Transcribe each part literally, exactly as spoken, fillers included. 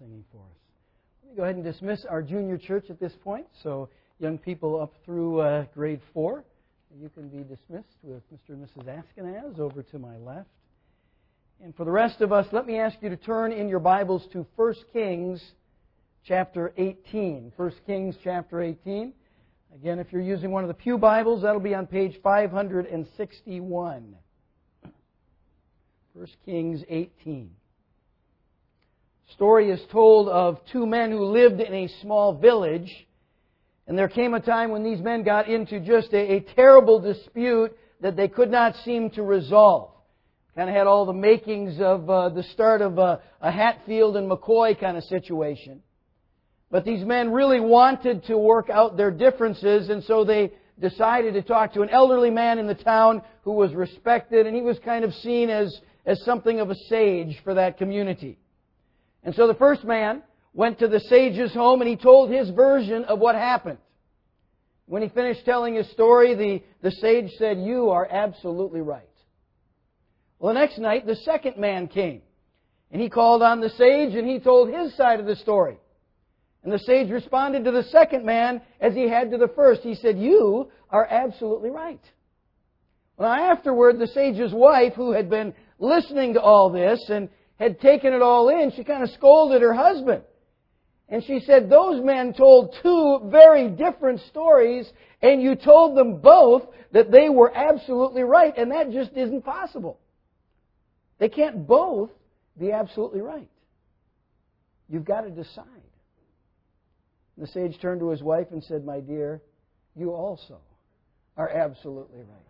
singing for us. Let me go ahead and dismiss our junior church at this point. So young people up through uh, grade four, you can be dismissed with Mister and Missus Askenaz over to my left. And for the rest of us, let me ask you to turn in your Bibles to First Kings chapter eighteen. First Kings chapter eighteen. Again, if you're using one of the Pew Bibles, that'll be on page five hundred sixty-one. First Kings eighteen. Story is told of two men who lived in a small village, and there came a time when these men got into just a, a terrible dispute that they could not seem to resolve. Kind of had all the makings of uh, the start of a, a Hatfield and McCoy kind of situation. But these men really wanted to work out their differences, and so they decided to talk to an elderly man in the town who was respected, and he was kind of seen as, as something of a sage for that community. And so the first man went to the sage's home and he told his version of what happened. When he finished telling his story, the, the sage said, "You are absolutely right." Well, the next night, the second man came. And he called on the sage and he told his side of the story. And the sage responded to the second man as he had to the first. He said, "You are absolutely right." Well, afterward, the sage's wife, who had been listening to all this and had taken it all in, she kind of scolded her husband. And she said, "Those men told two very different stories, and you told them both that they were absolutely right, and that just isn't possible. They can't both be absolutely right. You've got to decide." The sage turned to his wife and said, "My dear, you also are absolutely right."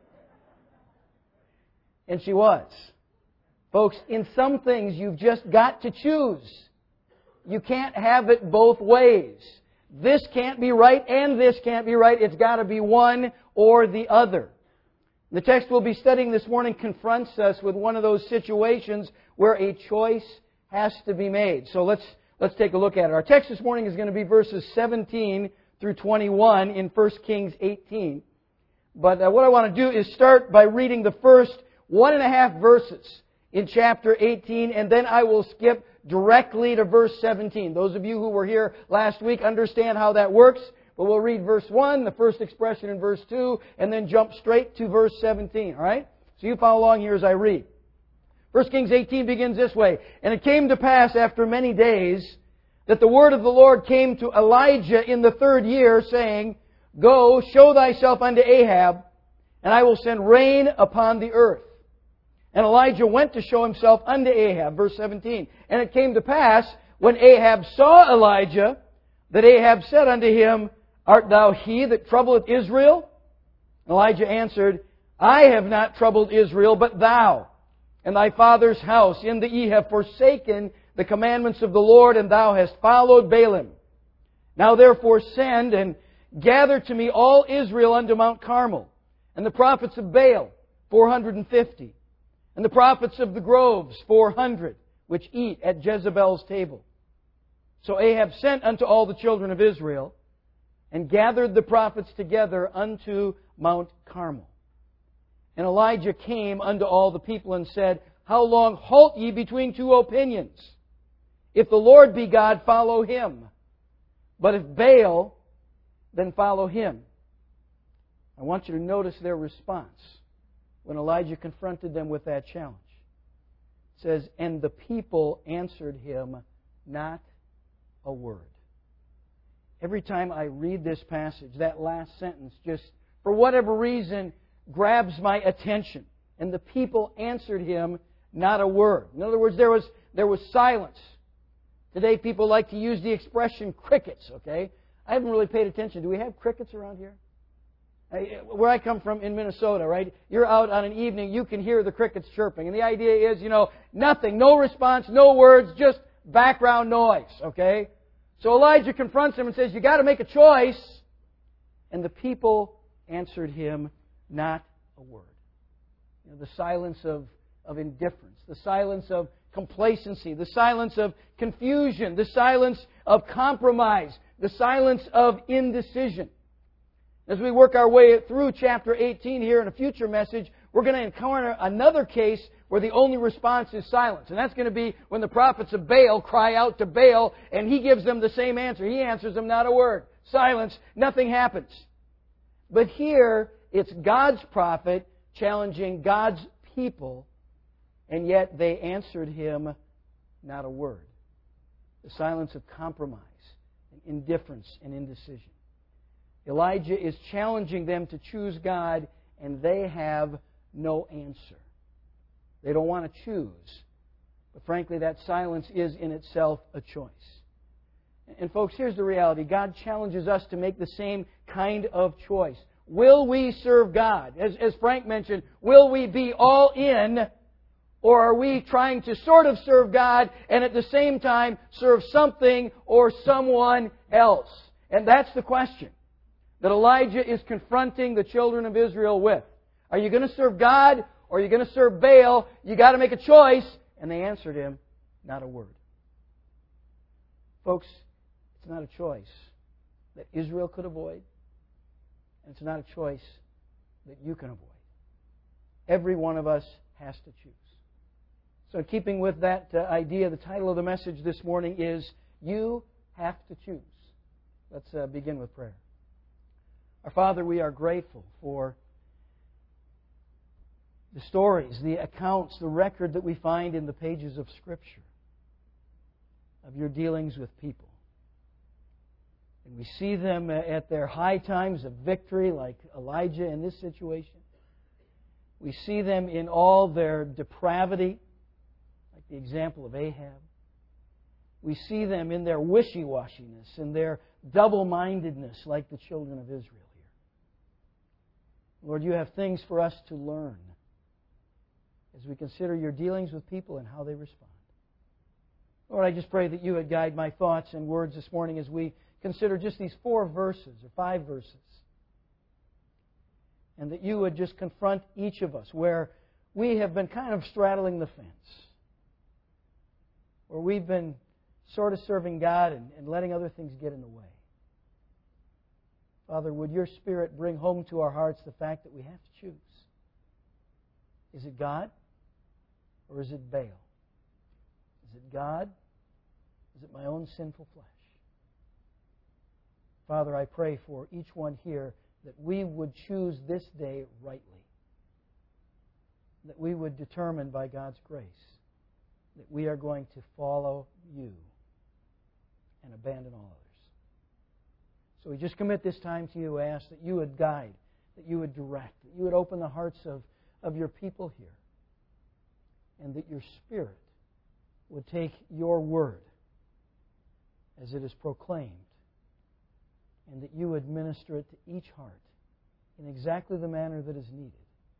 And she was. Folks, in some things you've just got to choose. You can't have it both ways. This can't be right and this can't be right. It's got to be one or the other. The text we'll be studying this morning confronts us with one of those situations where a choice has to be made. So let's let's take a look at it. Our text this morning is going to be verses seventeen through twenty-one in First Kings eighteen. But uh, what I want to do is start by reading the first one and a half verses in chapter eighteen, and then I will skip directly to verse seventeen. Those of you who were here last week understand how that works, but we'll read verse one, the first expression in verse two, and then jump straight to verse seventeen, all right? So you follow along here as I read. First Kings eighteen begins this way. "And it came to pass after many days that the word of the Lord came to Elijah in the third year, saying, Go, show thyself unto Ahab, and I will send rain upon the earth. And Elijah went to show himself unto Ahab." Verse seventeen. "And it came to pass, when Ahab saw Elijah, that Ahab said unto him, Art thou he that troubleth Israel? And Elijah answered, I have not troubled Israel, but thou, and thy father's house, in that ye have forsaken the commandments of the Lord, and thou hast followed Baalim. Now therefore send and gather to me all Israel unto Mount Carmel, and the prophets of Baal, four hundred and fifty. And the prophets of the groves, four hundred, which eat at Jezebel's table. So Ahab sent unto all the children of Israel, and gathered the prophets together unto Mount Carmel. And Elijah came unto all the people and said, How long halt ye between two opinions? If the Lord be God, follow Him. But if Baal, then follow him." I want you to notice their response when Elijah confronted them with that challenge. It says, "And the people answered him not a word." Every time I read this passage, that last sentence just, for whatever reason, grabs my attention. And the people answered him not a word. In other words, there was, there was silence. Today people like to use the expression crickets, okay? I haven't really paid attention. Do we have crickets around here? Where I come from in Minnesota, right? You're out on an evening, you can hear the crickets chirping. And the idea is, you know, nothing, no response, no words, just background noise, okay? So Elijah confronts him and says, you got to make a choice. And the people answered him not a word. You know, the silence of, of indifference, the silence of complacency, the silence of confusion, the silence of compromise, the silence of indecision. As we work our way through chapter eighteen here in a future message, we're going to encounter another case where the only response is silence. And that's going to be when the prophets of Baal cry out to Baal and he gives them the same answer. He answers them not a word. Silence. Nothing happens. But here, it's God's prophet challenging God's people, and yet they answered him not a word. The silence of compromise and indifference and indecision. Elijah is challenging them to choose God, and they have no answer. They don't want to choose. But frankly, that silence is in itself a choice. And folks, here's the reality. God challenges us to make the same kind of choice. Will we serve God? As, as Frank mentioned, will we be all in, or are we trying to sort of serve God and at the same time serve something or someone else? And that's the question that Elijah is confronting the children of Israel with. Are you going to serve God or are you going to serve Baal? You got to make a choice. And they answered him, not a word. Folks, it's not a choice that Israel could avoid. And it's not a choice that you can avoid. Every one of us has to choose. So in keeping with that uh, idea, the title of the message this morning is, You Have to Choose. Let's uh, begin with prayer. Our Father, we are grateful for the stories, the accounts, the record that we find in the pages of Scripture of your dealings with people. And we see them at their high times of victory, like Elijah in this situation. We see them in all their depravity, like the example of Ahab. We see them in their wishy-washiness and their double-mindedness, like the children of Israel here. Lord, you have things for us to learn as we consider your dealings with people and how they respond. Lord, I just pray that you would guide my thoughts and words this morning as we consider just these four verses or five verses. And that you would just confront each of us where we have been kind of straddling the fence. Where we've been sort of serving God and, and letting other things get in the way. Father, would your Spirit bring home to our hearts the fact that we have to choose. Is it God or is it Baal? Is it God? Is it my own sinful flesh? Father, I pray for each one here that we would choose this day rightly. That we would determine by God's grace that we are going to follow you and abandon all others. So we just commit this time to you, ask that you would guide, that you would direct, that you would open the hearts of, of your people here, and that your Spirit would take your word as it is proclaimed, and that you would minister it to each heart in exactly the manner that is needed.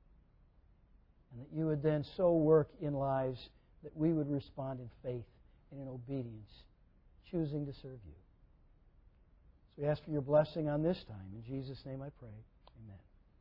And that you would then so work in lives that we would respond in faith and in obedience, choosing to serve you. So we ask for your blessing on this time. In Jesus' name I pray. Amen.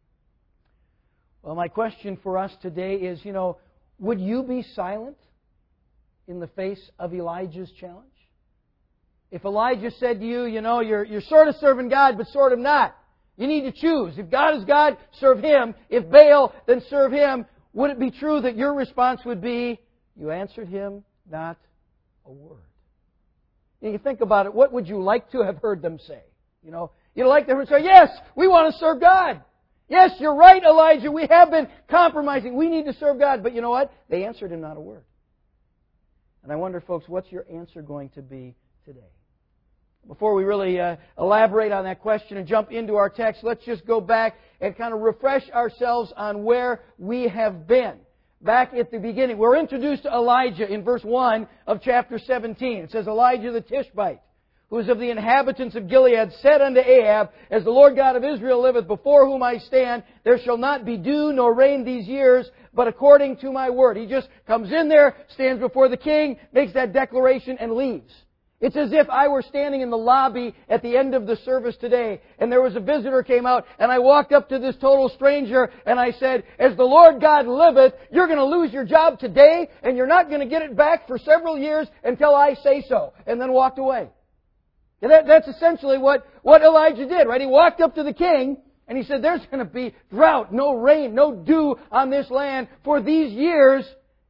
Well, my question for us today is, you know, would you be silent in the face of Elijah's challenge? If Elijah said to you, you know, you're, you're sort of serving God, but sort of not. You need to choose. If God is God, serve Him. If Baal, then serve Him. Would it be true that your response would be, you answered him not a word? And you think about it, what would you like to have heard them say? You know, you'd like them to say, yes, we want to serve God. Yes, you're right, Elijah. We have been compromising. We need to serve God. But you know what? They answered him not a word. And I wonder, folks, what's your answer going to be today? Before we really uh, elaborate on that question and jump into our text, let's just go back and kind of refresh ourselves on where we have been. Back at the beginning, we're introduced to Elijah in verse one of chapter seventeen. It says, Elijah the Tishbite, who is of the inhabitants of Gilead, said unto Ahab, As the Lord God of Israel liveth, before whom I stand, there shall not be dew nor rain these years, but according to my word. He just comes in there, stands before the king, makes that declaration, and leaves. It's as if I were standing in the lobby at the end of the service today, and there was a visitor came out, and I walked up to this total stranger, and I said, As the Lord God liveth, you're going to lose your job today, and you're not going to get it back for several years until I say so, and then walked away. And that, that's essentially what, what Elijah did, right? He walked up to the king, and he said, there's going to be drought, no rain, no dew on this land for these years,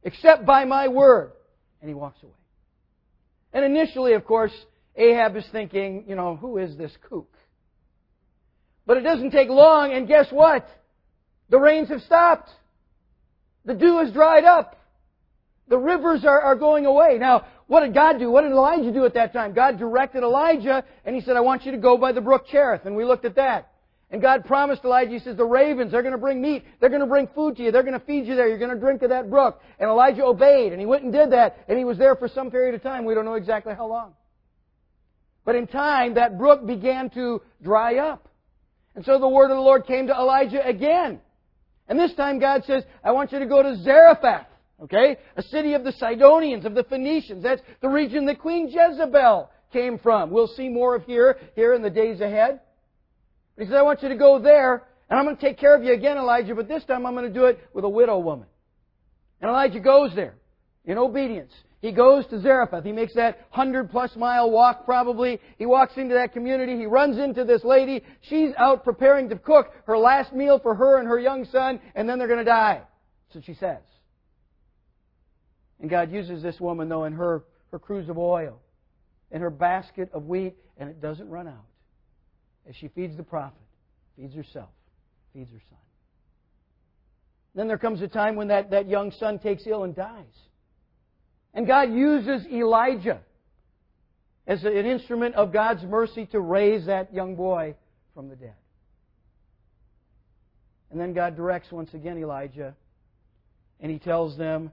except by my word. And he walks away. And initially, of course, Ahab is thinking, you know, who is this kook? But it doesn't take long, and guess what? The rains have stopped. The dew has dried up. The rivers are, are going away. Now, what did God do? What did Elijah do at that time? God directed Elijah, and He said, I want you to go by the brook Cherith. And we looked at that. And God promised Elijah, He says, the ravens, they're going to bring meat. They're going to bring food to you. They're going to feed you there. You're going to drink of that brook. And Elijah obeyed, and he went and did that. And he was there for some period of time. We don't know exactly how long. But in time, that brook began to dry up. And so the word of the Lord came to Elijah again. And this time God says, I want you to go to Zarephath. Okay? A city of the Sidonians, of the Phoenicians. That's the region that Queen Jezebel came from. We'll see more of here, here in the days ahead. He says, I want you to go there, and I'm going to take care of you again, Elijah, but this time I'm going to do it with a widow woman. And Elijah goes there in obedience. He goes to Zarephath. He makes that hundred plus mile walk probably. He walks into that community. He runs into this lady. She's out preparing to cook her last meal for her and her young son, and then they're going to die. So she says. And God uses this woman, though, in her, her cruse of oil, in her basket of wheat, and it doesn't run out. As she feeds the prophet, feeds herself, feeds her son. Then there comes a time when that, that young son takes ill and dies. And God uses Elijah as an instrument of God's mercy to raise that young boy from the dead. And then God directs once again Elijah, and He tells them,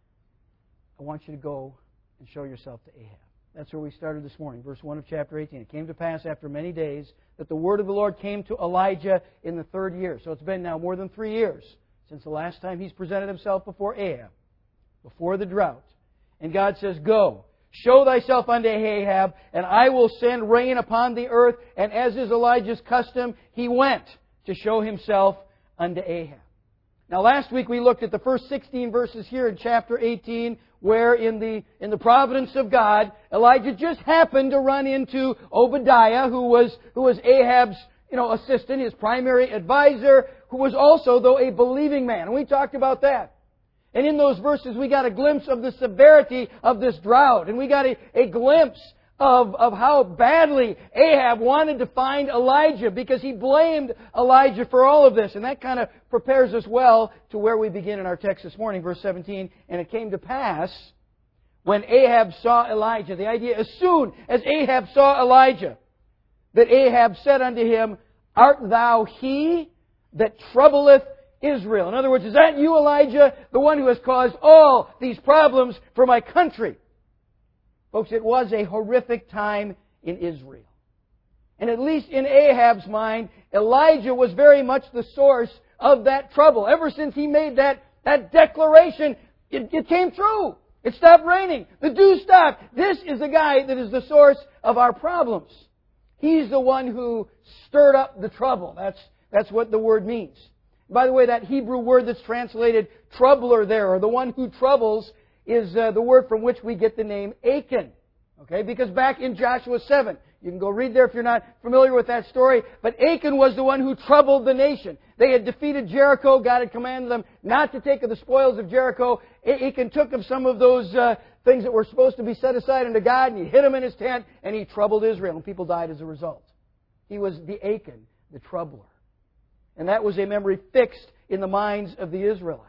I want you to go and show yourself to Ahab. That's where we started this morning, verse one of chapter eighteen. It came to pass after many days that the word of the Lord came to Elijah in the third year. So it's been now more than three years since the last time he's presented himself before Ahab, before the drought. And God says, go, show thyself unto Ahab, and I will send rain upon the earth. And as is Elijah's custom, he went to show himself unto Ahab. Now last week we looked at the first sixteen verses here in chapter eighteen, where in the in the providence of God, Elijah just happened to run into Obadiah, who was who was Ahab's you know assistant, his primary advisor, who was also, though, a believing man. And we talked about that. And in those verses we got a glimpse of the severity of this drought. And we got a, a glimpse of, of how badly Ahab wanted to find Elijah, because he blamed Elijah for all of this. And that kind of prepares us well to where we begin in our text this morning, verse seventeen. And it came to pass, when Ahab saw Elijah, the idea, as soon as Ahab saw Elijah, that Ahab said unto him, Art thou he that troubleth Israel? In other words, is that you, Elijah, the one who has caused all these problems for my country? Folks, it was a horrific time in Israel. And at least in Ahab's mind, Elijah was very much the source of that trouble. Ever since he made that, that declaration, it, it came true. It stopped raining. The dew stopped. This is the guy that is the source of our problems. He's the one who stirred up the trouble. That's, that's what the word means. By the way, that Hebrew word that's translated troubler there, or the one who troubles, is uh, the word from which we get the name Achan. Okay, because back in Joshua seven, you can go read there if you're not familiar with that story, but Achan was the one who troubled the nation. They had defeated Jericho. God had commanded them not to take of the spoils of Jericho. Achan took of some of those uh, things that were supposed to be set aside unto God, and he hid them in his tent, and he troubled Israel, and people died as a result. He was the Achan, the troubler. And that was a memory fixed in the minds of the Israelites.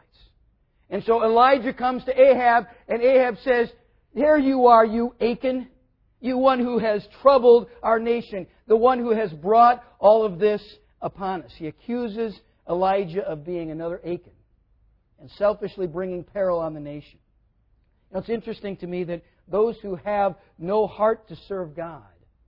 And so Elijah comes to Ahab, and Ahab says, Here you are, you Achan, you one who has troubled our nation, the one who has brought all of this upon us. He accuses Elijah of being another Achan and selfishly bringing peril on the nation. Now, it's interesting to me that those who have no heart to serve God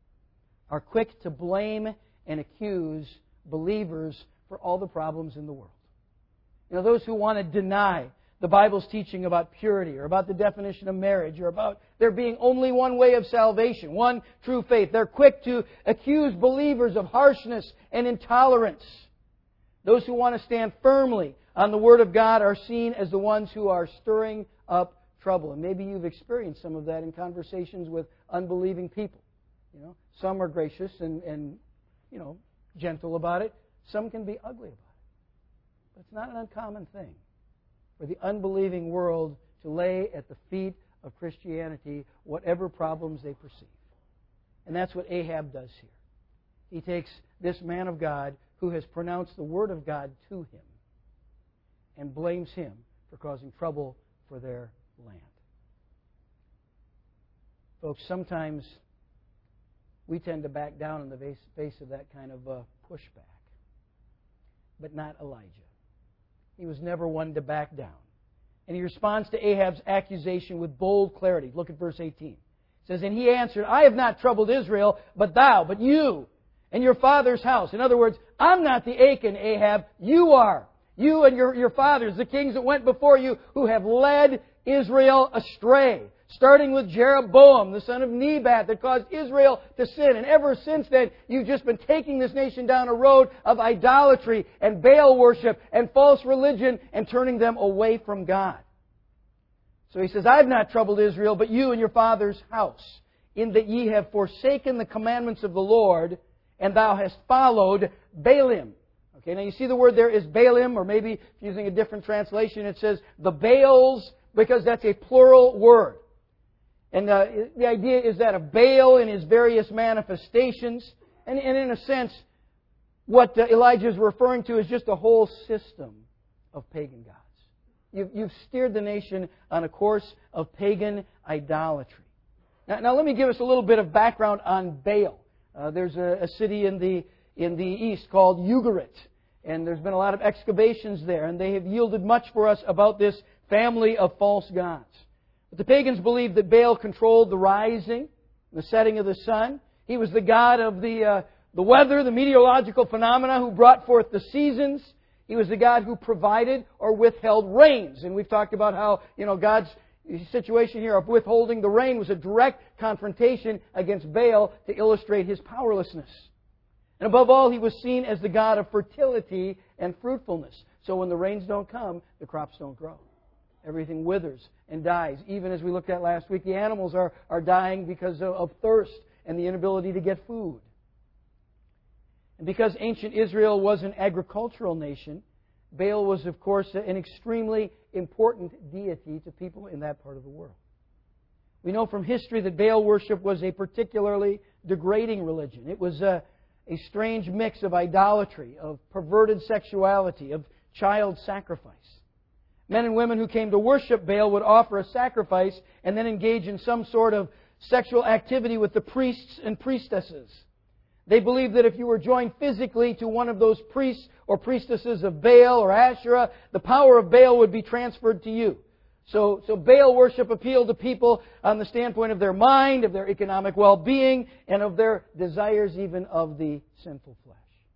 are quick to blame and accuse believers for all the problems in the world. You know, those who want to deny the Bible's teaching about purity, or about the definition of marriage, or about there being only one way of salvation, one true faith. They're quick to accuse believers of harshness and intolerance. Those who want to stand firmly on the Word of God are seen as the ones who are stirring up trouble. And maybe you've experienced some of that in conversations with unbelieving people. You know, some are gracious and, and you know, gentle about it. Some can be ugly about it. But it's not an uncommon thing for the unbelieving world to lay at the feet of Christianity whatever problems they perceive. And that's what Ahab does here. He takes this man of God who has pronounced the word of God to him and blames him for causing trouble for their land. Folks, sometimes we tend to back down in the face of that kind of uh, pushback. But not Elijah. He was never one to back down. And he responds to Ahab's accusation with bold clarity. Look at verse eighteen. It says, "And he answered, I have not troubled Israel, but thou, but you, and your father's house." In other words, I'm not the Achan, Ahab. You are. You and your, your fathers, the kings that went before you, who have led Israel astray. Starting with Jeroboam, the son of Nebat, that caused Israel to sin. And ever since then, you've just been taking this nation down a road of idolatry and Baal worship and false religion and turning them away from God. So he says, I've not troubled Israel, but you and your father's house, in that ye have forsaken the commandments of the Lord, and thou hast followed Baalim. Okay, now you see the word there is Baalim, or maybe using a different translation, it says the Baals, because that's a plural word. And uh, the idea is that of Baal in his various manifestations. And, and in a sense, what uh, Elijah is referring to is just a whole system of pagan gods. You've, you've steered the nation on a course of pagan idolatry. Now, now let me give us a little bit of background on Baal. Uh, there's a, a city in the, in the east called Ugarit. And there's been a lot of excavations there. And they have yielded much for us about this family of false gods. But the pagans believed that Baal controlled the rising, the setting of the sun. He was the god of the, uh, the weather, the meteorological phenomena, who brought forth the seasons. He was the god who provided or withheld rains. And we've talked about how, you know, God's situation here of withholding the rain was a direct confrontation against Baal to illustrate his powerlessness. And above all, he was seen as the god of fertility and fruitfulness. So when the rains don't come, the crops don't grow. Everything withers and dies. Even as we looked at last week, the animals are, are dying because of, of thirst and the inability to get food. And because ancient Israel was an agricultural nation, Baal was, of course, an extremely important deity to people in that part of the world. We know from history that Baal worship was a particularly degrading religion. It was a, a strange mix of idolatry, of perverted sexuality, of child sacrifice. Men and women who came to worship Baal would offer a sacrifice and then engage in some sort of sexual activity with the priests and priestesses. They believed that if you were joined physically to one of those priests or priestesses of Baal or Asherah, the power of Baal would be transferred to you. So, so Baal worship appealed to people on the standpoint of their mind, of their economic well-being, and of their desires even of the sinful flesh.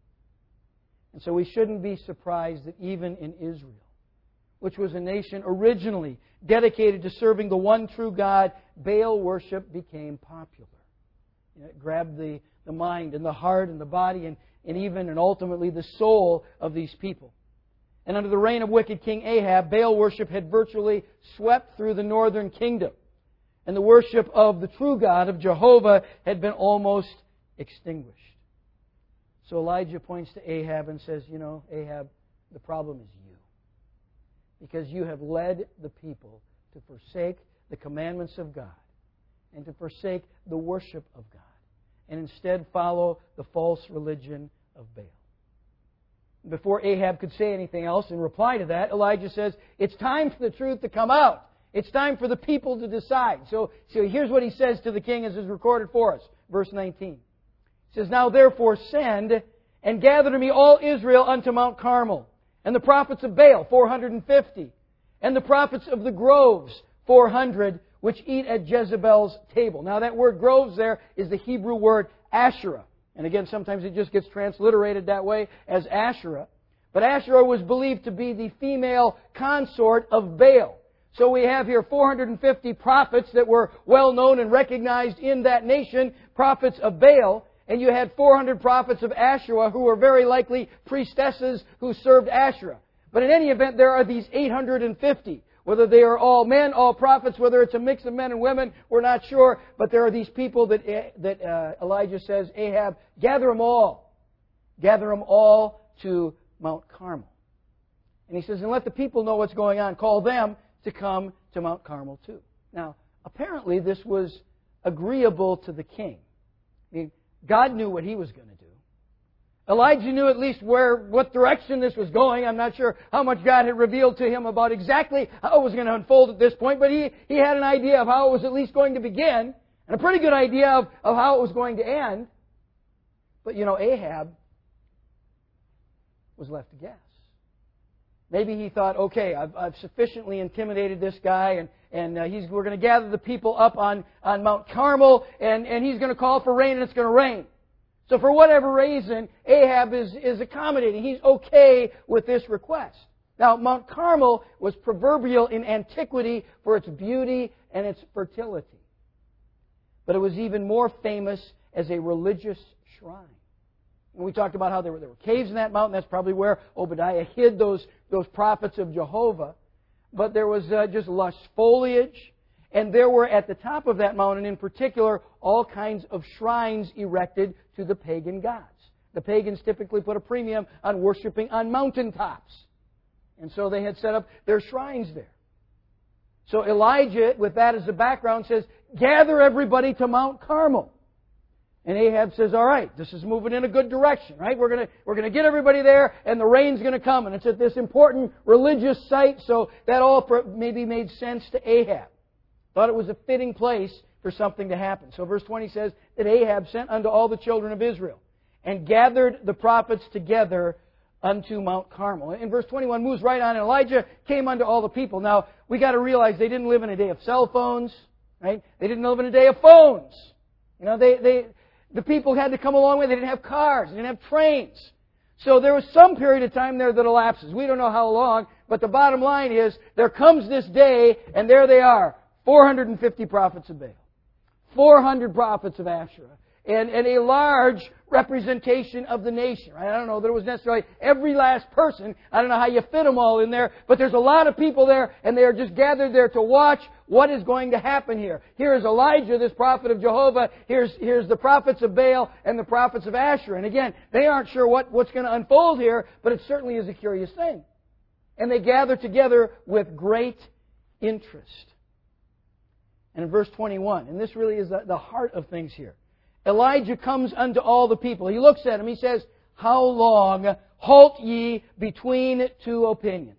And so we shouldn't be surprised that even in Israel, which was a nation originally dedicated to serving the one true God, Baal worship became popular. You know, it grabbed the, the mind and the heart and the body and, and even and ultimately the soul of these people. And under the reign of wicked King Ahab, Baal worship had virtually swept through the northern kingdom. And the worship of the true God, of Jehovah, had been almost extinguished. So Elijah points to Ahab and says, you know, Ahab, the problem is you. Because you have led the people to forsake the commandments of God and to forsake the worship of God and instead follow the false religion of Baal. Before Ahab could say anything else in reply to that, Elijah says, it's time for the truth to come out. It's time for the people to decide. So, so here's what he says to the king as is recorded for us. Verse nineteen. He says, Now therefore send and gather to me all Israel unto Mount Carmel, and the prophets of Baal, four hundred fifty, and the prophets of the groves, four hundred, which eat at Jezebel's table. Now that word groves there is the Hebrew word Asherah. And again, sometimes it just gets transliterated that way as Asherah. But Asherah was believed to be the female consort of Baal. So we have here four hundred fifty prophets that were well known and recognized in that nation, prophets of Baal. And you had four hundred prophets of Asherah who were very likely priestesses who served Asherah. But in any event, there are these eight hundred fifty. Whether they are all men, all prophets, whether it's a mix of men and women, we're not sure. But there are these people that, that uh, Elijah says, Ahab, gather them all. Gather them all to Mount Carmel. And he says, and let the people know what's going on. Call them, to come to Mount Carmel too. Now, apparently this was agreeable to the king. I mean, God knew what He was going to do. Elijah knew at least where, what direction this was going. I'm not sure how much God had revealed to him about exactly how it was going to unfold at this point, but he, he had an idea of how it was at least going to begin, and a pretty good idea of, of how it was going to end. But, you know, Ahab was left to guess. Maybe he thought, okay, I've, I've sufficiently intimidated this guy, and, and uh, he's, we're going to gather the people up on, on Mount Carmel, and, and he's going to call for rain, and it's going to rain. So for whatever reason, Ahab is, is accommodating. He's okay with this request. Now, Mount Carmel was proverbial in antiquity for its beauty and its fertility. But it was even more famous as a religious shrine. And we talked about how there were, there were caves in that mountain. That's probably where Obadiah hid those, those prophets of Jehovah. But there was uh, just lush foliage. And there were, at the top of that mountain in particular, all kinds of shrines erected to the pagan gods. The pagans typically put a premium on worshiping on mountaintops. And so they had set up their shrines there. So Elijah, with that as a background, says, gather everybody to Mount Carmel. And Ahab says, all right, this is moving in a good direction, right? We're going to, we're going to get everybody there, and the rain's going to come. And it's at this important religious site, so that all maybe made sense to Ahab. Thought it was a fitting place for something to happen. So verse twenty says that Ahab sent unto all the children of Israel and gathered the prophets together unto Mount Carmel. And verse twenty-one moves right on. And Elijah came unto all the people. Now, we got to realize they didn't live in a day of cell phones, right? They didn't live in a day of phones. You know, they, they, the people had to come a long way. They didn't have cars. They didn't have trains. So there was some period of time there that elapses. We don't know how long, but the bottom line is there comes this day, and there they are. four hundred fifty prophets of Baal, four hundred prophets of Asherah, and, and a large representation of the nation. Right? I don't know that it was necessarily every last person. I don't know how you fit them all in there, but there's a lot of people there, and they are just gathered there to watch what is going to happen here. Here is Elijah, this prophet of Jehovah. Here's, here's the prophets of Baal and the prophets of Asherah. And again, they aren't sure what, what's going to unfold here, but it certainly is a curious thing. And they gather together with great interest. And in verse twenty-one, and this really is the, the heart of things here. Elijah comes unto all the people. He looks at them. He says, how long halt ye between two opinions?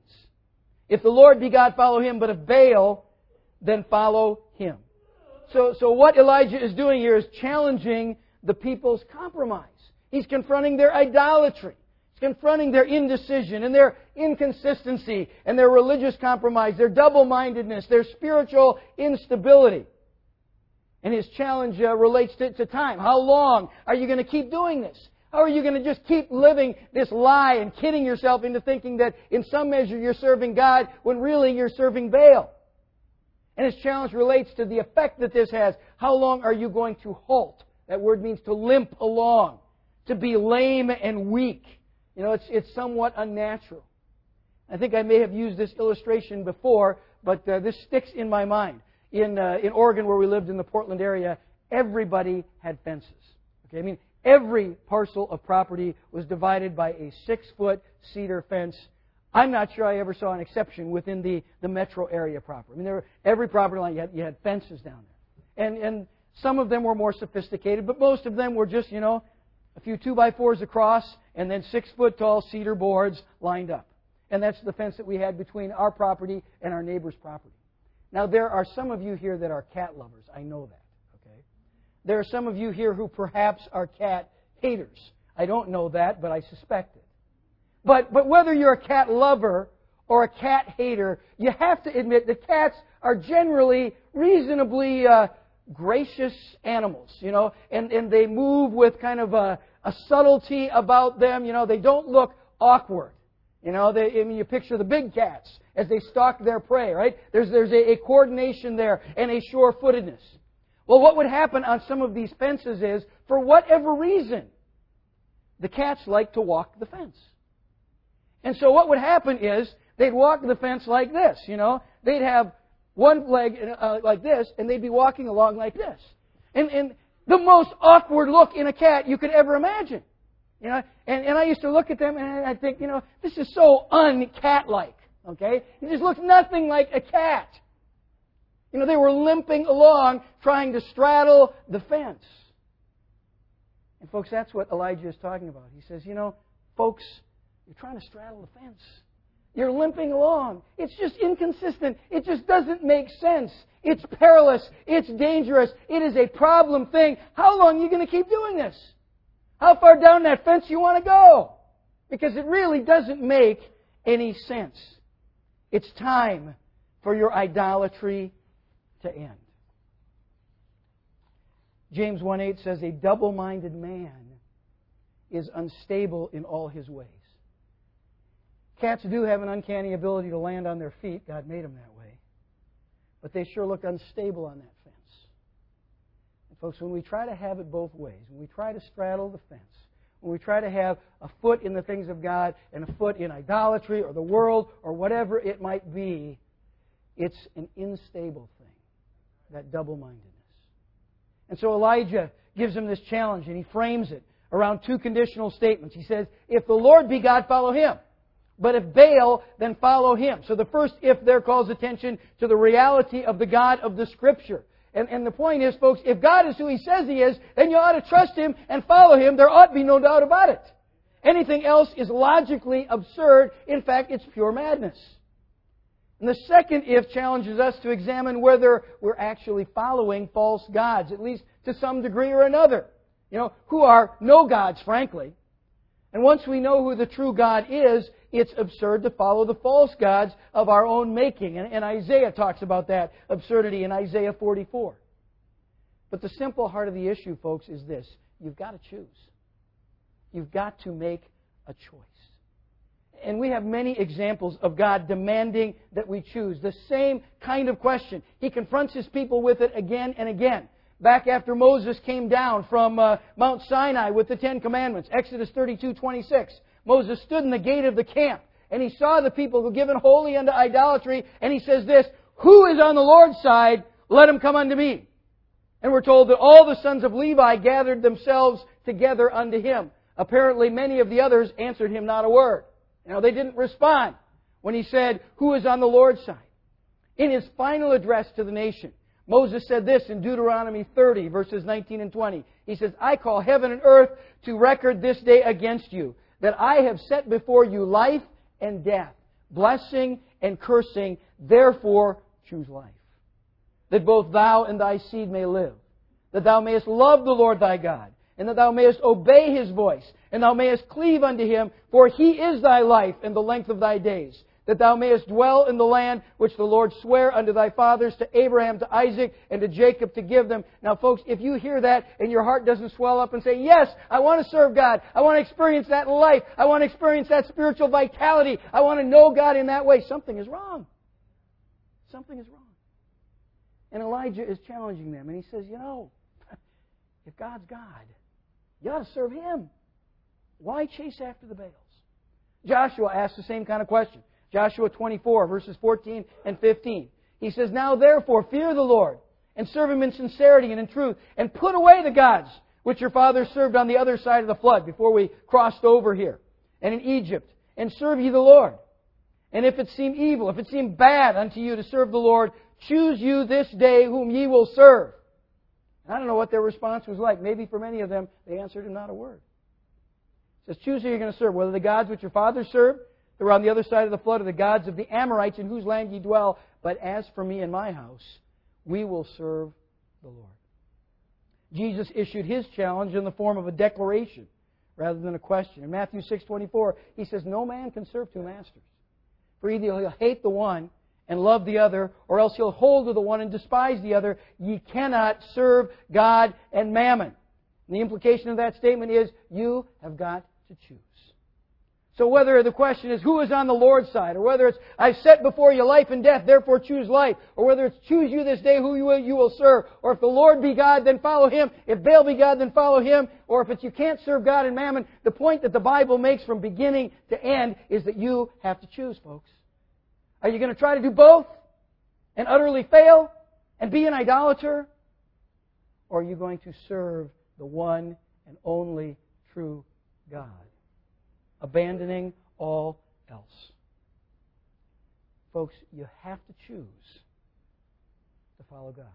If the Lord be God, follow Him. But if Baal, then follow him. So, so what Elijah is doing here is challenging the people's compromise. He's confronting their idolatry. He's confronting their indecision and their inconsistency and their religious compromise, their double-mindedness, their spiritual instability. And his challenge uh, relates to, to time. How long are you going to keep doing this? How are you going to just keep living this lie and kidding yourself into thinking that in some measure you're serving God when really you're serving Baal? And his challenge relates to the effect that this has. How long are you going to halt? That word means to limp along, to be lame and weak. You know, it's, it's somewhat unnatural. I think I may have used this illustration before, but uh, this sticks in my mind. In, uh, in Oregon, where we lived in the Portland area, everybody had fences. Okay, I mean, every parcel of property was divided by a six-foot cedar fence. I'm not sure I ever saw an exception within the, the metro area proper. I mean, there were, every property line, you had, you had fences down there. And, and some of them were more sophisticated, but most of them were just, you know, a few two-by-fours across and then six-foot-tall cedar boards lined up. And that's the fence that we had between our property and our neighbor's property. Now, there are some of you here that are cat lovers. I know that. Okay? There are some of you here who perhaps are cat haters. I don't know that, but I suspect it. But, but whether you're a cat lover or a cat hater, you have to admit that cats are generally reasonably uh, gracious animals, you know, and, and they move with kind of a, a subtlety about them. You know, they don't look awkward. You know, they, I mean, you picture the big cats as they stalk their prey, right? There's, there's a, a coordination there and a sure-footedness. Well, what would happen on some of these fences is, for whatever reason, the cats like to walk the fence. And so what would happen is, they'd walk the fence like this, you know. They'd have one leg uh, like this, and they'd be walking along like this. And, and the most awkward look in a cat you could ever imagine. You know, and, and I used to look at them and I'd think, you know, this is so un-cat-like. Okay? He just looks nothing like a cat. You know, they were limping along trying to straddle the fence. And folks, that's what Elijah is talking about. He says, you know, folks, you're trying to straddle the fence. You're limping along. It's just inconsistent. It just doesn't make sense. It's perilous. It's dangerous. It is a problem thing. How long are you going to keep doing this? How far down that fence do you want to go? Because it really doesn't make any sense. It's time for your idolatry to end. James one eight says, a double-minded man is unstable in all his ways. Cats do have an uncanny ability to land on their feet. God made them that way. But they sure look unstable on that fence. And folks, when we try to have it both ways, when we try to straddle the fence, when we try to have a foot in the things of God and a foot in idolatry or the world or whatever it might be, it's an unstable thing, that double-mindedness. And so Elijah gives him this challenge, and he frames it around two conditional statements. He says, if the Lord be God, follow Him. But if Baal, then follow him. So the first if there calls attention to the reality of the God of the Scripture. And, and the point is, folks, if God is who He says He is, then you ought to trust Him and follow Him. There ought to be no doubt about it. Anything else is logically absurd. In fact, it's pure madness. And the second if challenges us to examine whether we're actually following false gods, at least to some degree or another. You know, who are no gods, frankly. And once we know who the true God is, it's absurd to follow the false gods of our own making. And, and Isaiah talks about that absurdity in Isaiah forty-four. But the simple heart of the issue, folks, is this. You've got to choose. You've got to make a choice. And we have many examples of God demanding that we choose. The same kind of question. He confronts His people with it again and again. Back after Moses came down from uh, Mount Sinai with the Ten Commandments, Exodus thirty-two twenty-six, Moses stood in the gate of the camp, and he saw the people who given wholly unto idolatry, and he says this, who is on the Lord's side? Let him come unto me. And we're told that all the sons of Levi gathered themselves together unto him. Apparently many of the others answered him not a word. You know, they didn't respond when he said, who is on the Lord's side? In his final address to the nation, Moses said this in Deuteronomy thirty, verses nineteen and twenty. He says, I call heaven and earth to record this day against you, that I have set before you life and death, blessing and cursing, therefore choose life. That both thou and thy seed may live, that thou mayest love the Lord thy God, and that thou mayest obey His voice, and thou mayest cleave unto Him, for He is thy life and the length of thy days, that thou mayest dwell in the land which the Lord sware unto thy fathers, to Abraham, to Isaac, and to Jacob to give them. Now, folks, if you hear that and your heart doesn't swell up and say, yes, I want to serve God. I want to experience that life. I want to experience that spiritual vitality. I want to know God in that way. Something is wrong. Something is wrong. And Elijah is challenging them. And he says, you know, if God's God, you ought to serve Him. Why chase after the Baals? Joshua asks the same kind of question. Joshua twenty-four, verses fourteen and fifteen. He says, now therefore fear the Lord, and serve Him in sincerity and in truth, and put away the gods which your fathers served on the other side of the flood, before we crossed over here, and in Egypt, and serve ye the Lord. And if it seem evil, if it seem bad unto you to serve the Lord, choose you this day whom ye will serve. And I don't know what their response was like. Maybe for many of them, they answered Him not a word. It says, choose who you're going to serve, whether the gods which your fathers served, that were on the other side of the flood, of the gods of the Amorites in whose land ye dwell. But as for me and my house, we will serve the Lord. Jesus issued His challenge in the form of a declaration rather than a question. In Matthew six twenty-four, He says, no man can serve two masters. For either he'll hate the one and love the other, or else he'll hold to the one and despise the other. Ye cannot serve God and mammon. And the implication of that statement is, you have got to choose. So whether the question is, who is on the Lord's side? Or whether it's, I've set before you life and death, therefore choose life. Or whether it's, choose you this day who you will, you will serve. Or if the Lord be God, then follow Him. If Baal be God, then follow him. Or if it's, you can't serve God and mammon. The point that the Bible makes from beginning to end is that you have to choose, folks. Are you going to try to do both and utterly fail and be an idolater? Or are you going to serve the one and only true God, abandoning all else? Folks, you have to choose to follow God.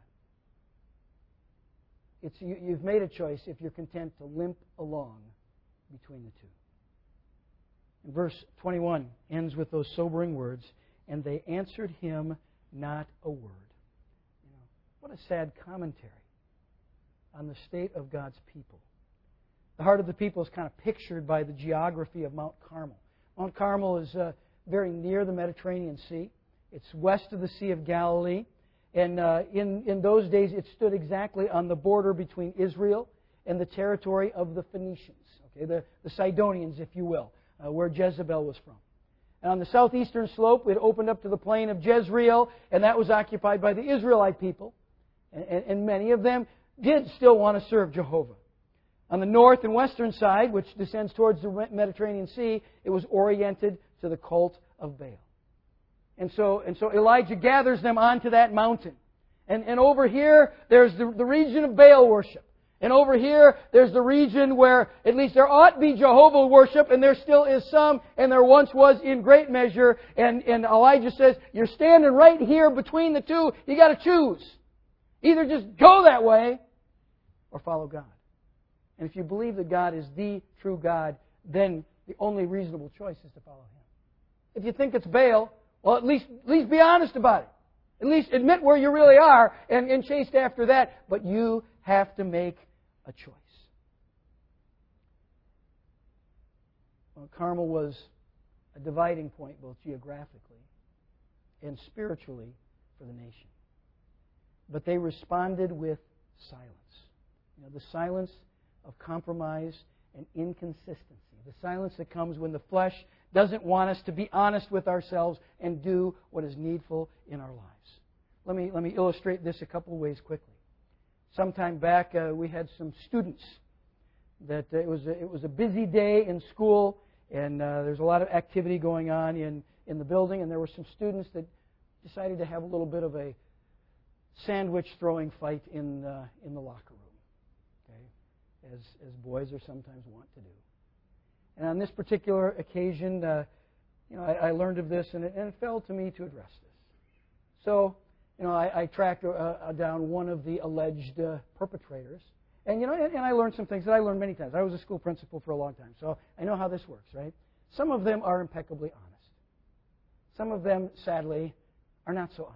It's, you, you've made a choice if you're content to limp along between the two. And verse twenty-one ends with those sobering words, and they answered him not a word. You know, what a sad commentary on the state of God's people. The heart of the people is kind of pictured by the geography of Mount Carmel. Mount Carmel is uh, very near the Mediterranean Sea. It's west of the Sea of Galilee. And uh, in, in those days, it stood exactly on the border between Israel and the territory of the Phoenicians, okay, the, the Sidonians, if you will, uh, where Jezebel was from. And on the southeastern slope, it opened up to the plain of Jezreel, and that was occupied by the Israelite people. And, and, and many of them did still want to serve Jehovah. On the north and western side, which descends towards the Mediterranean Sea, it was oriented to the cult of Baal. And so, and so Elijah gathers them onto that mountain. And, and over here, there's the, the region of Baal worship. And over here, there's the region where at least there ought to be Jehovah worship, and there still is some, and there once was in great measure. And, and Elijah says, you're standing right here between the two. You got to choose. Either just go that way or follow God. And if you believe that God is the true God, then the only reasonable choice is to follow Him. If you think it's Baal, well, at least, at least be honest about it. At least admit where you really are and, and chase after that. But you have to make a choice. Well, Carmel was a dividing point both geographically and spiritually for the nation. But they responded with silence. You know, the silence of compromise and inconsistency. The silence that comes when the flesh doesn't want us to be honest with ourselves and do what is needful in our lives. Let me, let me illustrate this a couple of ways quickly. Sometime back, uh, we had some students that uh, it was a, it was a busy day in school, and uh, there's a lot of activity going on in, in the building, and there were some students that decided to have a little bit of a sandwich throwing fight in uh, in the locker room, okay, as as boys are sometimes wont to do. And on this particular occasion, uh, you know, I, I learned of this, and it, and it fell to me to address this. So, you know, I, I tracked uh, down one of the alleged uh, perpetrators, and you know, and, and I learned some things that I learned many times. I was a school principal for a long time, so I know how this works, right? Some of them are impeccably honest. Some of them, sadly, are not so honest.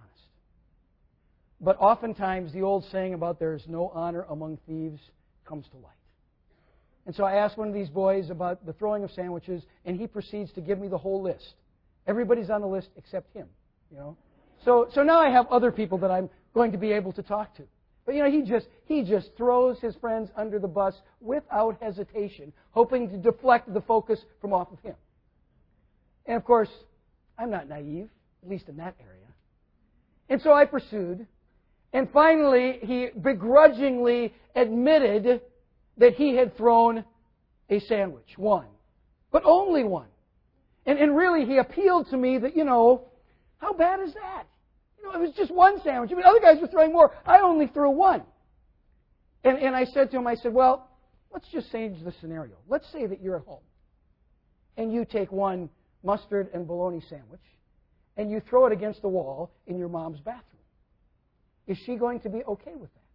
But oftentimes, the old saying about there's no honor among thieves comes to light. And so I asked one of these boys about the throwing of sandwiches, and he proceeds to give me the whole list. Everybody's on the list except him, you know. So, so now I have other people that I'm going to be able to talk to. But you know, he just he just throws his friends under the bus without hesitation, hoping to deflect the focus from off of him. And of course, I'm not naive, at least in that area. And so I pursued, and finally he begrudgingly admitted that he had thrown a sandwich, one, but only one. And, and really, he appealed to me that, you know, how bad is that? You know, it was just one sandwich. I mean, other guys were throwing more. I only threw one. And, and I said to him, I said, well, let's just change the scenario. Let's say that you're at home, and you take one mustard and bologna sandwich, and you throw it against the wall in your mom's bathroom. Is she going to be okay with that?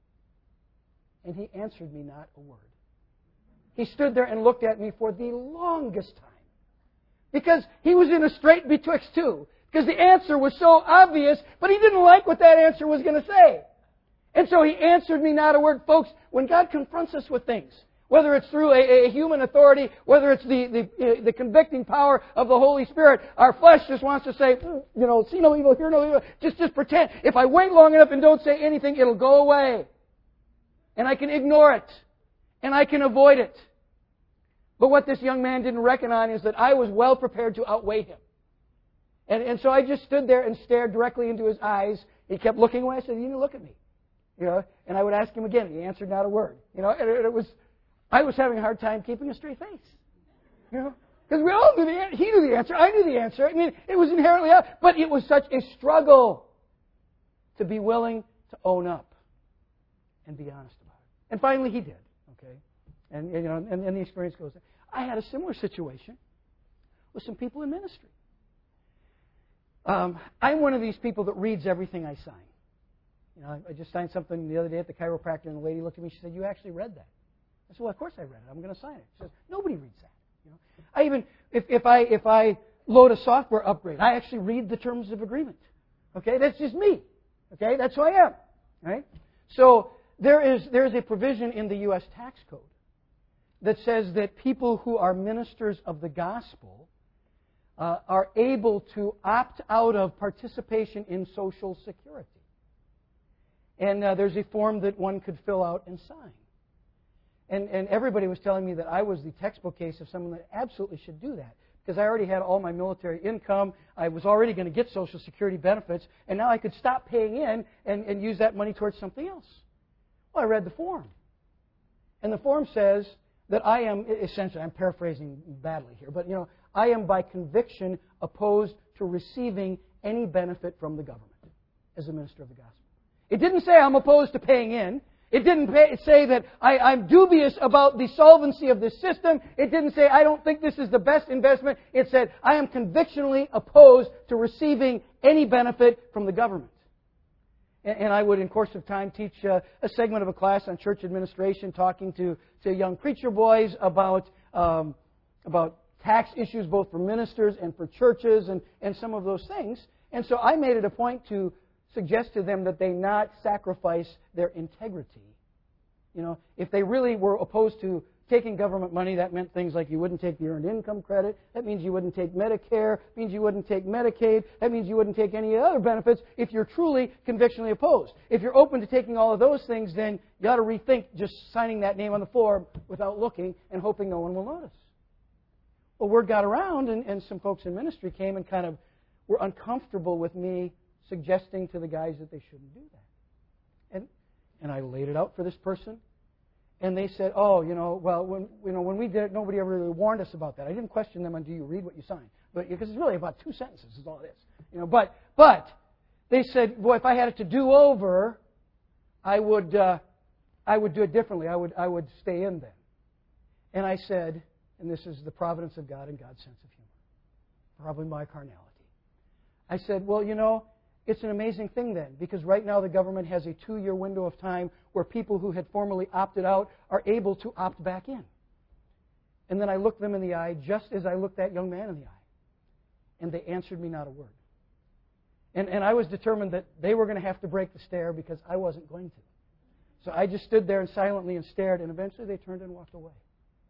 And he answered me not a word. He stood there and looked at me for the longest time. Because he was in a strait betwixt two. Because the answer was so obvious, but he didn't like what that answer was going to say. And so he answered me not a word. Folks, when God confronts us with things, whether it's through a, a human authority, whether it's the, the, the convicting power of the Holy Spirit, our flesh just wants to say, you know, see no evil, hear no evil. Just, just pretend. If I wait long enough and don't say anything, it'll go away. And I can ignore it. And I can avoid it. But what this young man didn't reckon on is that I was well prepared to outweigh him. And, and so I just stood there and stared directly into his eyes. He kept looking away. I said, you didn't look at me. You know, and I would ask him again. He answered not a word. You know, and it, it was, I was having a hard time keeping a straight face. You know, because we all knew the answer. He knew the answer. I knew the answer. I mean, it was inherently out. But it was such a struggle to be willing to own up and be honest about it. And finally, he did. Okay, and you know, and, and the experience goes. I had a similar situation with some people in ministry. Um, I'm one of these people that reads everything I sign. You know, I just signed something the other day at the chiropractor, and the lady looked at me. She said, "You actually read that?" I said, "Well, of course I read it. I'm going to sign it." She says, "Nobody reads that." You know, I even if, if I if I load a software upgrade, I actually read the terms of agreement. Okay, that's just me. Okay, that's who I am. Right? So there is there is a provision in the U S tax code that says that people who are ministers of the gospel uh, are able to opt out of participation in Social Security. And uh, there's a form that one could fill out and sign. And, and everybody was telling me that I was the textbook case of someone that absolutely should do that. Because I already had all my military income. I was already going to get Social Security benefits. And now I could stop paying in and, and use that money towards something else. Well, I read the form. And the form says that I am, essentially, I'm paraphrasing badly here, but, you know, I am by conviction opposed to receiving any benefit from the government as a minister of the gospel. It didn't say I'm opposed to paying in. It didn't pay, say that I, I'm dubious about the solvency of this system. It didn't say I don't think this is the best investment. It said I am convictionally opposed to receiving any benefit from the government. And, and I would, in course of time, teach uh, a segment of a class on church administration, talking to, to young preacher boys about um, about tax issues, both for ministers and for churches, and, and some of those things. And so I made it a point to suggest to them that they not sacrifice their integrity. You know, if they really were opposed to taking government money, that meant things like you wouldn't take the earned income credit. That means you wouldn't take Medicare. That means you wouldn't take Medicaid. That means you wouldn't take any other benefits if you're truly convictionally opposed. If you're open to taking all of those things, then you ought to rethink just signing that name on the form without looking and hoping no one will notice. Well, word got around, and, and some folks in ministry came and kind of were uncomfortable with me suggesting to the guys that they shouldn't do that. And and I laid it out for this person, and they said, "Oh, you know, well, when you know when we did it, nobody ever really warned us about that." I didn't question them on, "Do you read what you sign?" But because it's really about two sentences is all it is. You know, but but they said, "Boy, if I had it to do over, I would uh, I would do it differently. I would I would stay in then." And I said, and this is the providence of God and God's sense of humor, probably my carnality. I said, "Well, you know, it's an amazing thing then, because right now the government has a two-year window of time where people who had formerly opted out are able to opt back in." And then I looked them in the eye just as I looked that young man in the eye. And they answered me not a word. And, and I was determined that they were going to have to break the stare because I wasn't going to. So I just stood there and silently and stared, and eventually they turned and walked away.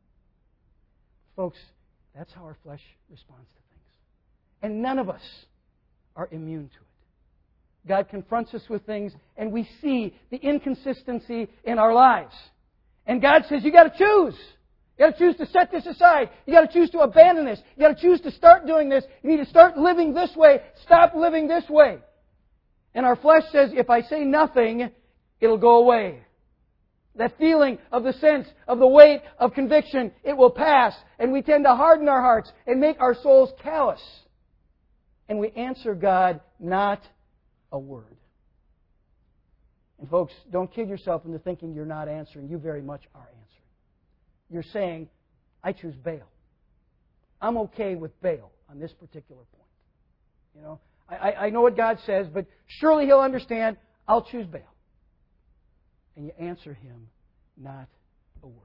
Folks, that's how our flesh responds to things. And none of us are immune to it. God confronts us with things, and we see the inconsistency in our lives. And God says, you got to choose. You got to choose to set this aside. You got to choose to abandon this. You got to choose to start doing this. You need to start living this way. Stop living this way. And our flesh says, if I say nothing, it'll go away. That feeling of the sense of the weight of conviction, it will pass. And we tend to harden our hearts and make our souls callous. And we answer God not a word. And folks, don't kid yourself into thinking you're not answering. You very much are answering. You're saying, I choose Baal. I'm okay with Baal on this particular point. You know, I, I know what God says, but surely He'll understand. I'll choose Baal. And you answer Him not a word.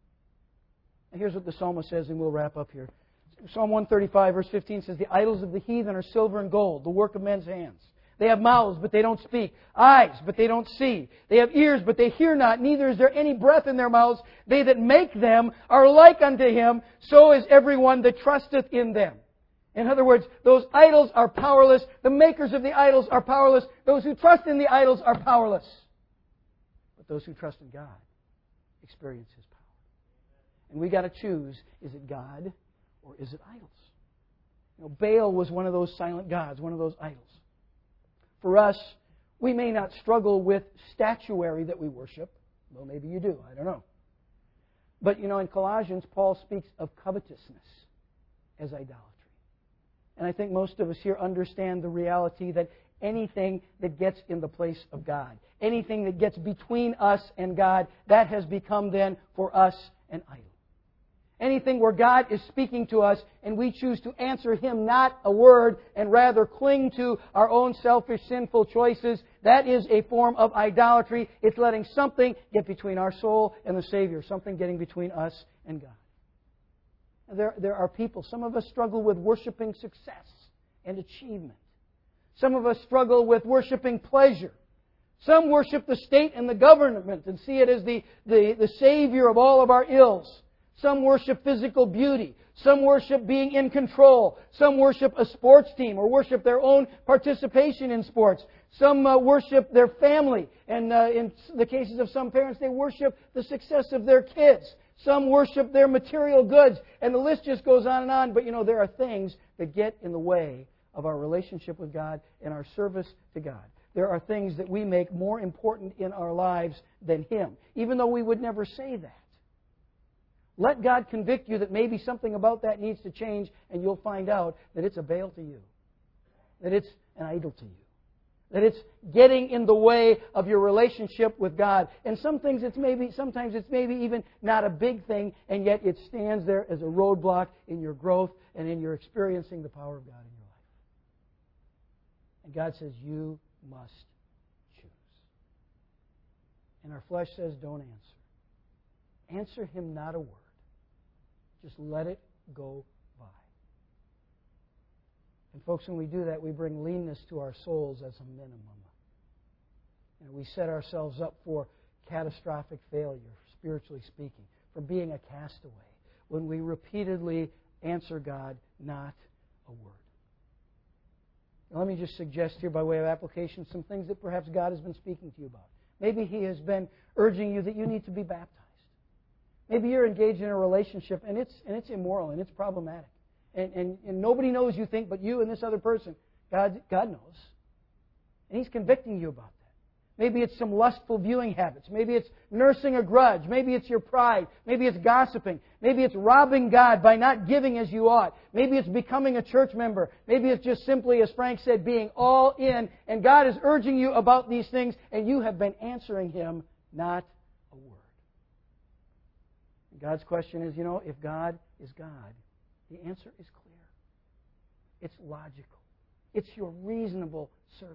And here's what the psalmist says, and we'll wrap up here. Psalm one thirty-five, verse fifteen says, the idols of the heathen are silver and gold, the work of men's hands. They have mouths, but they don't speak. Eyes, but they don't see. They have ears, but they hear not. Neither is there any breath in their mouths. They that make them are like unto Him. So is everyone that trusteth in them. In other words, those idols are powerless. The makers of the idols are powerless. Those who trust in the idols are powerless. But those who trust in God experience His power. And we got to choose, is it God or is it idols? You know, Baal was one of those silent gods, one of those idols. For us, we may not struggle with statuary that we worship. Well, maybe you do. I don't know. But, you know, in Colossians, Paul speaks of covetousness as idolatry. And I think most of us here understand the reality that anything that gets in the place of God, anything that gets between us and God, that has become then for us an idol. Anything where God is speaking to us and we choose to answer Him not a word and rather cling to our own selfish, sinful choices, that is a form of idolatry. It's letting something get between our soul and the Savior, something getting between us and God. There, there are people, some of us struggle with worshiping success and achievement. Some of us struggle with worshiping pleasure. Some worship the state and the government and see it as the, the, the savior of all of our ills. Some worship physical beauty. Some worship being in control. Some worship a sports team or worship their own participation in sports. Some uh, worship their family. And uh, in the cases of some parents, they worship the success of their kids. Some worship their material goods. And the list just goes on and on. But you know, there are things that get in the way of our relationship with God and our service to God. There are things that we make more important in our lives than Him, even though we would never say that. Let God convict you that maybe something about that needs to change, and you'll find out that it's a Baal to you, that it's an idol to you, that it's getting in the way of your relationship with God. And some things it's maybe, sometimes it's maybe even not a big thing, and yet it stands there as a roadblock in your growth and in your experiencing the power of God in your life. And God says, you must choose. And our flesh says, don't answer. Answer Him not a word. Just let it go by. And folks, when we do that, we bring leanness to our souls as a minimum. And we set ourselves up for catastrophic failure, spiritually speaking, for being a castaway, when we repeatedly answer God not a word. Now, let me just suggest here by way of application some things that perhaps God has been speaking to you about. Maybe He has been urging you that you need to be baptized. Maybe you're engaged in a relationship and it's and it's immoral and it's problematic. And, and, and nobody knows, you think, but you and this other person. God, God knows. And He's convicting you about that. Maybe it's some lustful viewing habits. Maybe it's nursing a grudge. Maybe it's your pride. Maybe it's gossiping. Maybe it's robbing God by not giving as you ought. Maybe it's becoming a church member. Maybe it's just simply, as Frank said, being all in. And God is urging you about these things, and you have been answering Him not a word. God's question is, you know, if God is God, the answer is clear. It's logical. It's your reasonable service.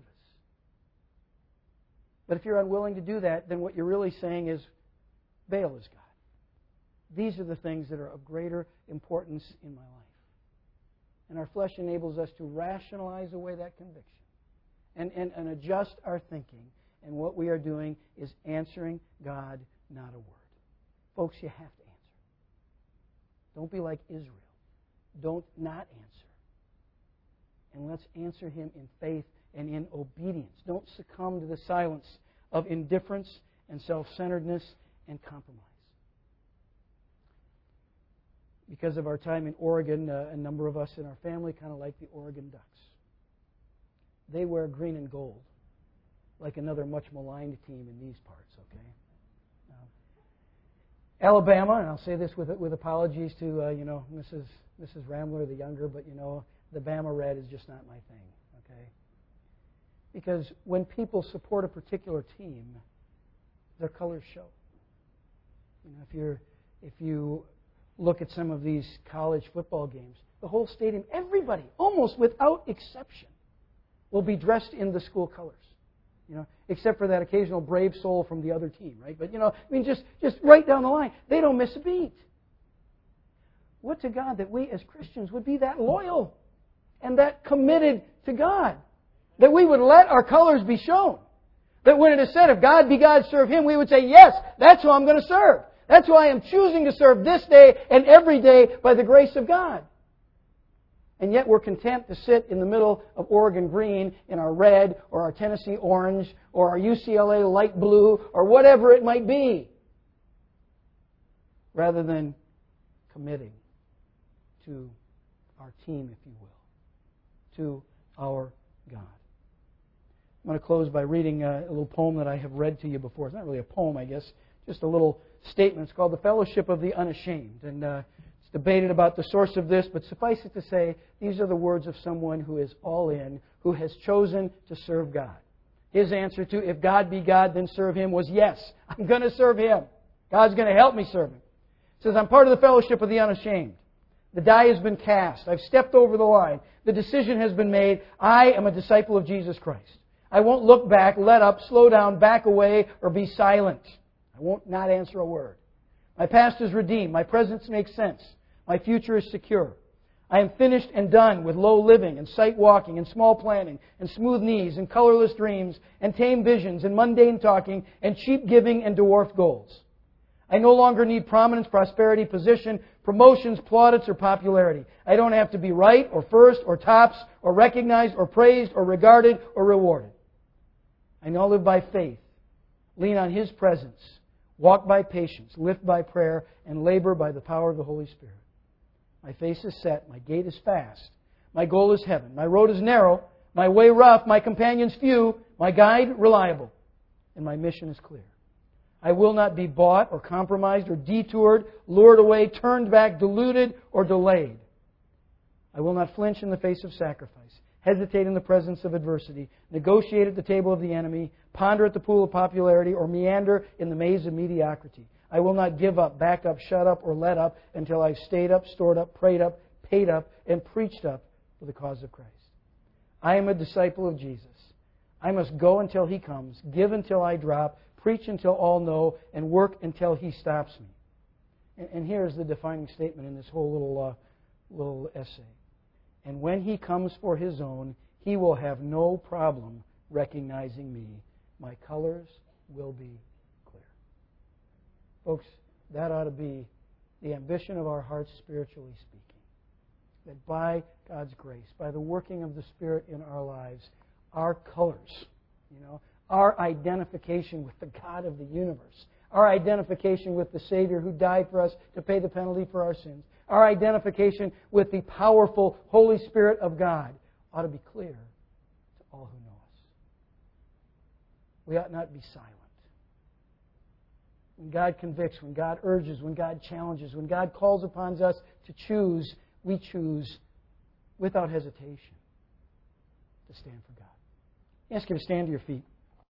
But if you're unwilling to do that, then what you're really saying is, Baal is God. These are the things that are of greater importance in my life. And our flesh enables us to rationalize away that conviction and, and, and adjust our thinking. And what we are doing is answering God not a word. Folks, you have to answer. Don't be like Israel. Don't not answer. And let's answer Him in faith and in obedience. Don't succumb to the silence of indifference and self-centeredness and compromise. Because of our time in Oregon, uh, a number of us in our family kind of like the Oregon Ducks. They wear green and gold, like another much maligned team in these parts, okay? Alabama, and I'll say this with with apologies to uh, you know Missus Missus Ramler the younger, but you know the Bama red is just not my thing, okay? Because when people support a particular team, their colors show. You know, if you're if you look at some of these college football games, the whole stadium, everybody, almost without exception, will be dressed in the school colors. You know, except for that occasional brave soul from the other team, right? But, you know, I mean, just, just right down the line, they don't miss a beat. Would to God that we as Christians would be that loyal and that committed to God, that we would let our colors be shown. That when it is said, if God be God, serve Him, we would say, yes, that's who I'm going to serve. That's who I am choosing to serve this day and every day by the grace of God. And yet we're content to sit in the middle of Oregon green in our red or our Tennessee orange or our U C L A light blue or whatever it might be, rather than committing to our team, if you will, to our God. I'm going to close by reading a, a little poem that I have read to you before. It's not really a poem, I guess, just a little statement. It's called The Fellowship of the Unashamed. And uh, debated about the source of this, but suffice it to say, these are the words of someone who is all in, who has chosen to serve God. His answer to, if God be God, then serve Him, was yes, I'm going to serve Him. God's going to help me serve Him. It says, I'm part of the fellowship of the unashamed. The die has been cast. I've stepped over the line. The decision has been made. I am a disciple of Jesus Christ. I won't look back, let up, slow down, back away, or be silent. I won't not answer a word. My past is redeemed. My present makes sense. My future is secure. I am finished and done with low living and sight walking and small planning and smooth knees and colorless dreams and tame visions and mundane talking and cheap giving and dwarfed goals. I no longer need prominence, prosperity, position, promotions, plaudits, or popularity. I don't have to be right or first or tops or recognized or praised or regarded or rewarded. I now live by faith, lean on His presence, walk by patience, live by prayer, and labor by the power of the Holy Spirit. My face is set, my gait is fast, my goal is heaven, my road is narrow, my way rough, my companions few, my guide reliable, and my mission is clear. I will not be bought or compromised or detoured, lured away, turned back, deluded, or delayed. I will not flinch in the face of sacrifice, hesitate in the presence of adversity, negotiate at the table of the enemy, ponder at the pool of popularity, or meander in the maze of mediocrity. I will not give up, back up, shut up, or let up until I've stayed up, stored up, prayed up, paid up, and preached up for the cause of Christ. I am a disciple of Jesus. I must go until He comes, give until I drop, preach until all know, and work until He stops me. And, and here's the defining statement in this whole little, uh, little essay. And when He comes for His own, He will have no problem recognizing me. My colors will be clear. Folks, that ought to be the ambition of our hearts, spiritually speaking. That by God's grace, by the working of the Spirit in our lives, our colors, you know, our identification with the God of the universe, our identification with the Savior who died for us to pay the penalty for our sins, our identification with the powerful Holy Spirit of God ought to be clear to all who know us. We ought not be silent. When God convicts, when God urges, when God challenges, when God calls upon us to choose, we choose without hesitation to stand for God. I ask you to stand to your feet.